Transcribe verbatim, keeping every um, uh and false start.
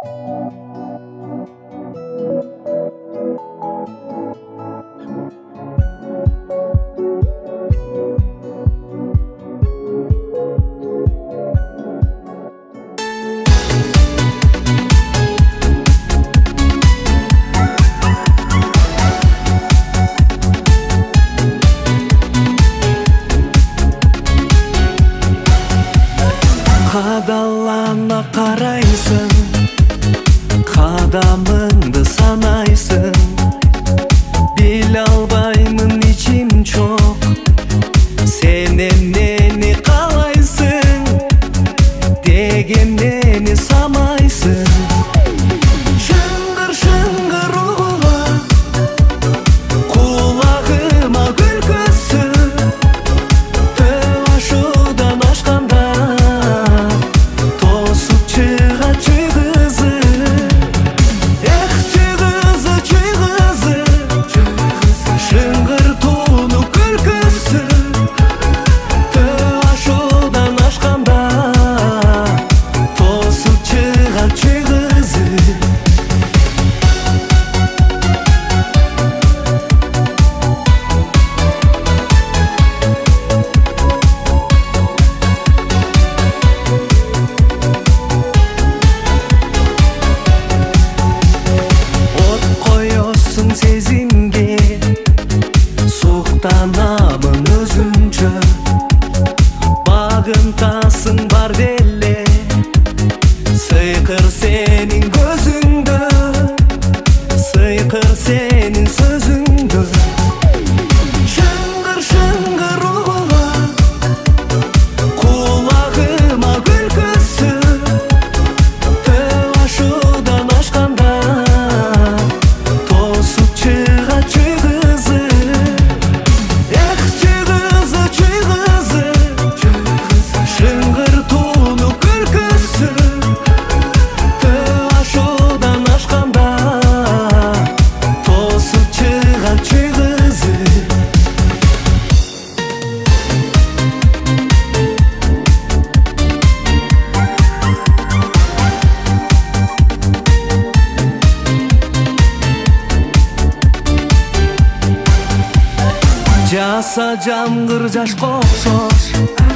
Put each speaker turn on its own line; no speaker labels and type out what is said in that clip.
Қадалана қарайсың, қадамыңды санайсың. Біле албаймын ичим чоқ, сенен нени қалайсың, деген нени самайсың. Шыңғыр шыңғыр ула, құлағыма күлкісі, төв ашудан ашқанда сезімге суықтанамын өзімчө. Бағынтасың бар беле, сыйқыр сенің көзіңді, сыйқыр сенің сөзіңді. Шыңғыр шыңғыр ула, құлағыма күлкісі, төв ашудан ашқанда жаса жамгыр жашқа окшош.